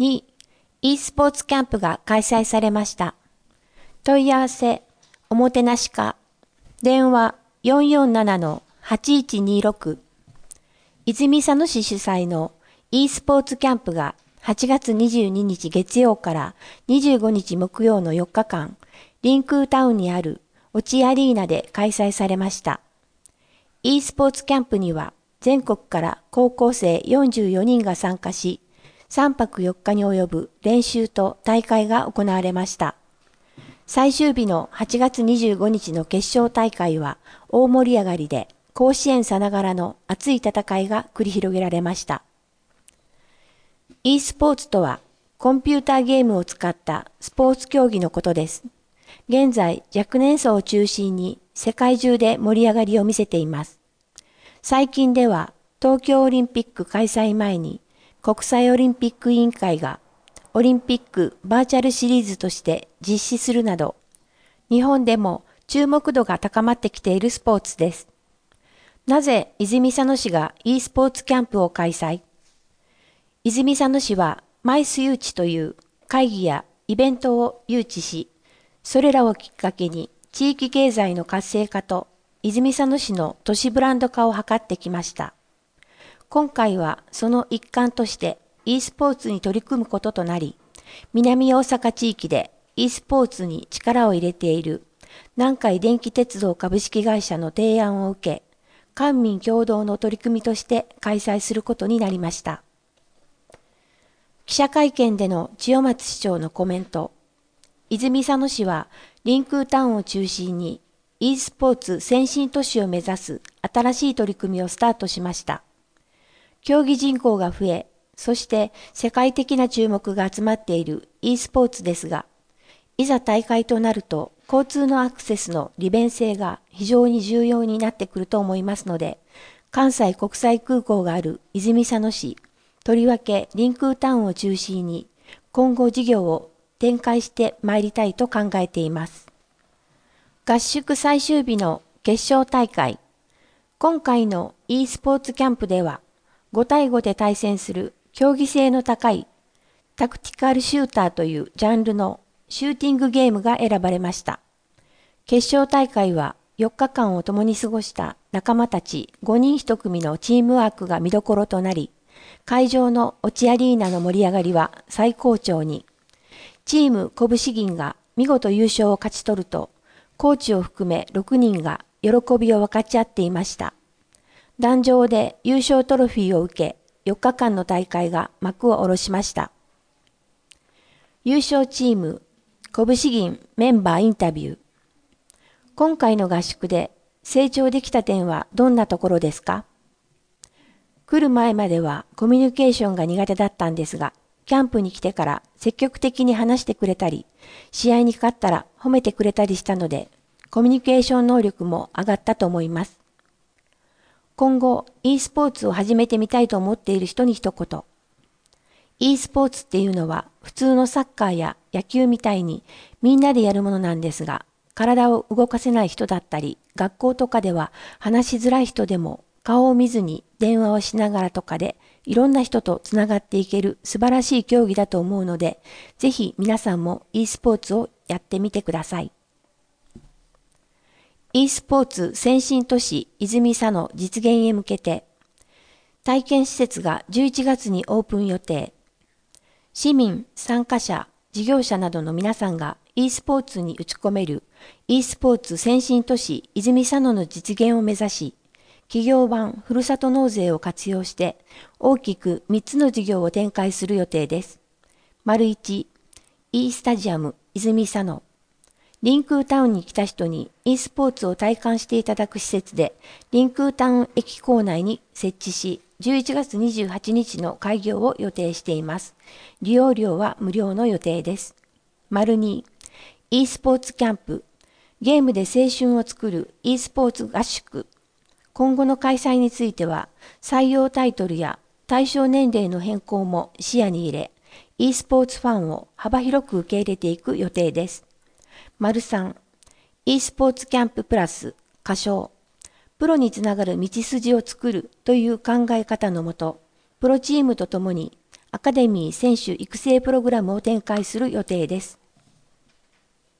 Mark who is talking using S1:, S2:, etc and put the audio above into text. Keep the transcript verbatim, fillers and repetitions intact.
S1: に、e スポーツキャンプが開催されました。問い合わせ、おもてなし課、電話 よんよんななのはちいちにろく。泉佐野市主催の e スポーツキャンプがはちがつにじゅうににち月曜からにじゅうごにち木曜のよっかかん、リンクータウンにある落アリーナで開催されました。e スポーツキャンプには全国から高校生よんじゅうよにんが参加し、さんぱくよっかに及ぶ練習と大会が行われました。最終日のはちがつにじゅうごにちの決勝大会は大盛り上がりで、甲子園さながらの熱い戦いが繰り広げられました。e スポーツとは、コンピューターゲームを使ったスポーツ競技のことです。現在、若年層を中心に世界中で盛り上がりを見せています。最近では、東京オリンピック開催前に、国際オリンピック委員会がオリンピックバーチャルシリーズとして実施するなど、日本でも注目度が高まってきているスポーツです。なぜ泉佐野市が e スポーツキャンプを開催？泉佐野市はマイス誘致という会議やイベントを誘致し、それらをきっかけに地域経済の活性化と泉佐野市の都市ブランド化を図ってきました。今回はその一環として e スポーツに取り組むこととなり、南大阪地域で e スポーツに力を入れている南海電気鉄道株式会社の提案を受け、官民共同の取り組みとして開催することになりました。記者会見での千代松市長のコメント。泉佐野市はリンクータウンを中心に e スポーツ先進都市を目指す新しい取り組みをスタートしました。競技人口が増え、そして世界的な注目が集まっている e スポーツですが、いざ大会となると交通のアクセスの利便性が非常に重要になってくると思いますので、関西国際空港がある泉佐野市、とりわけリンクータウンを中心に今後事業を展開してまいりたいと考えています。合宿最終日の決勝大会。今回の e スポーツキャンプではごたいごで対戦する競技性の高いタクティカルシューターというジャンルのシューティングゲームが選ばれました。決勝大会はよっかかんを共に過ごした仲間たちごにんいち組のチームワークが見どころとなり、会場の落アリーナの盛り上がりは最高潮に。チーム拳銀が見事優勝を勝ち取ると、コーチを含めろくにんが喜びを分かち合っていました。壇上で優勝トロフィーを受け、よっかかんの大会が幕を下ろしました。優勝チーム、拳銀メンバーインタビュー。今回の合宿で成長できた点はどんなところですか？来る前まではコミュニケーションが苦手だったんですが、キャンプに来てから積極的に話してくれたり、試合に勝ったら褒めてくれたりしたので、コミュニケーション能力も上がったと思います。今後 e スポーツを始めてみたいと思っている人に一言。e スポーツっていうのは普通のサッカーや野球みたいにみんなでやるものなんですが、体を動かせない人だったり、学校とかでは話しづらい人でも顔を見ずに電話をしながらとかでいろんな人とつながっていける素晴らしい競技だと思うので、ぜひ皆さんも e スポーツをやってみてください。e スポーツ先進都市泉佐野実現へ向けて、体験施設がじゅういちがつにオープン予定。市民、参加者、事業者などの皆さんが e スポーツに打ち込める e スポーツ先進都市泉佐野の実現を目指し、企業版ふるさと納税を活用して大きくみっつの事業を展開する予定です。丸いち、e スタジアム泉佐野。リンクータウンに来た人に e スポーツを体感していただく施設で、リンクータウン駅構内に設置し、じゅういちがつにじゅうはちにちの開業を予定しています。利用料は無料の予定です。丸に、e スポーツキャンプ。ゲームで青春を作る e スポーツ合宿。今後の開催については、採用タイトルや対象年齢の変更も視野に入れ、e スポーツファンを幅広く受け入れていく予定です。丸さん、e スポーツキャンププラス、仮称。プロにつながる道筋を作るという考え方のもと、プロチームとともにアカデミー選手育成プログラムを展開する予定です。